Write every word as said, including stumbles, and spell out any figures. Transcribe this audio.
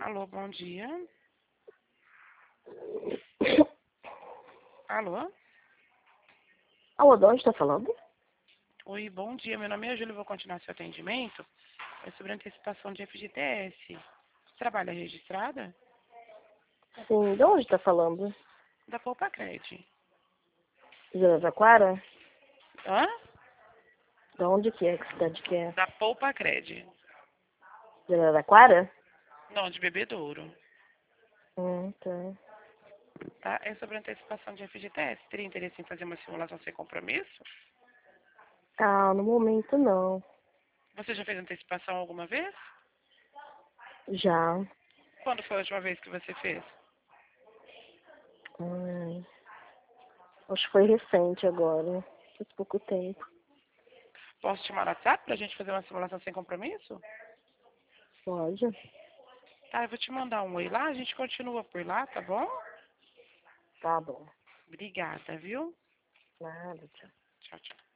Alô, bom dia. Alô? Alô, de onde está falando? Oi, bom dia. Meu nome é Júlia, vou continuar seu atendimento. É sobre antecipação de F G T S. Você trabalha registrada? Sim, de onde está falando? Da Poupa Cred. De Araraquara? Hã? De onde que é? Que cidade que é? Da Poupa Cred. De Araraquara? Não, de Bebedouro. Hum, tá. Tá? É sobre antecipação de F G T S. Teria interesse em fazer uma simulação sem compromisso? Ah, no momento não. Você já fez antecipação alguma vez? Já. Quando foi a última vez que você fez? Hum, acho que foi recente agora. Faz pouco tempo. Posso te chamar no WhatsApp pra gente fazer uma simulação sem compromisso? Pode? Tá, eu vou te mandar um oi lá, a gente continua por lá, tá bom? Tá bom. Obrigada, viu? Nada, tchau. Tchau, tchau.